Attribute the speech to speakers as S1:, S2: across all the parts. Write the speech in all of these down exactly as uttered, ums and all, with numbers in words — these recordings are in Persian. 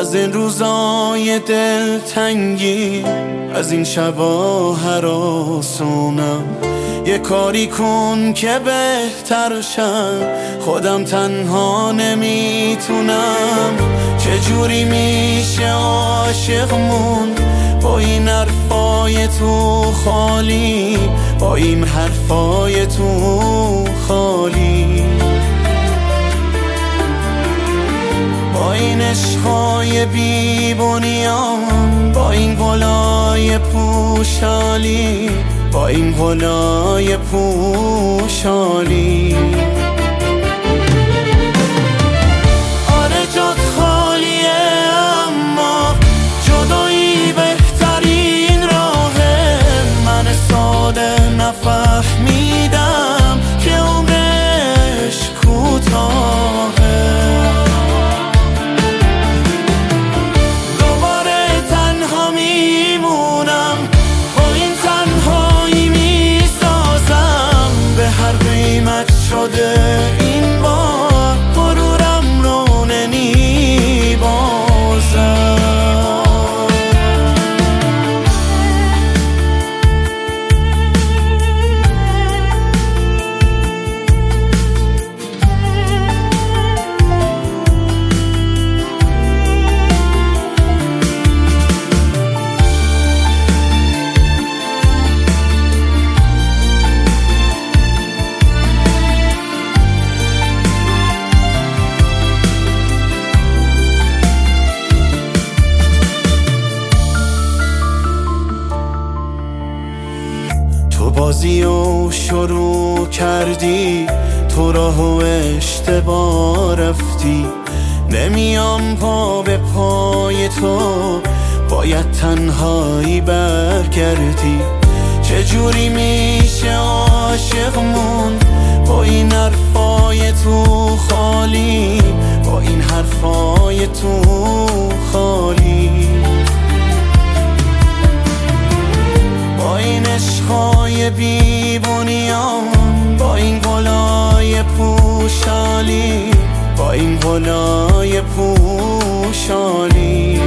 S1: از این روزای دلتنگی، از این شبا هراسونم. یه کاری کن که بهتر شم، خودم تنها نمیتونم. چجوری میشه عاشق موند با این حرفای تو خالی، با این حرفای تو خالی، با این عشقای بی بنیان، با این گلای پوشالی، با این گلای پوشالی. آره جات خالیه، اما جدایی بهترین راهه. من ساده نفهمیدم که عمرش کوتاهه. دوباره تنها میمونم، با این تنهایی میسازم. به هر قیمت شده این بار غرورم رو نمیبازم. تو بازیو شروع کردی، تو راهو اشتباه رفتی. نمیام پا به پای تو، باید تنهایی برگردی. چجوری میشه عاشق موند با این حرفای تو خالی، با این حرفای تو خالی، با این عشقای بی بنیان، با این گلای پوشالی، با این گلای پوشالی.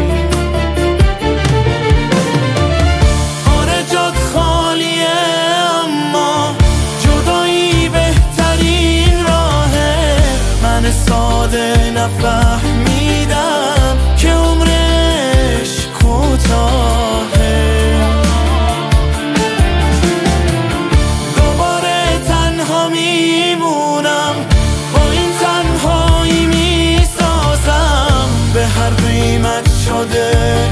S1: آره جات خالیه، اما جدایی بهترین راهه. من ساده نفهمیدم که عمرش کوتاهه. میمونم، با این تنهایی میسازم. به هر قیمت شده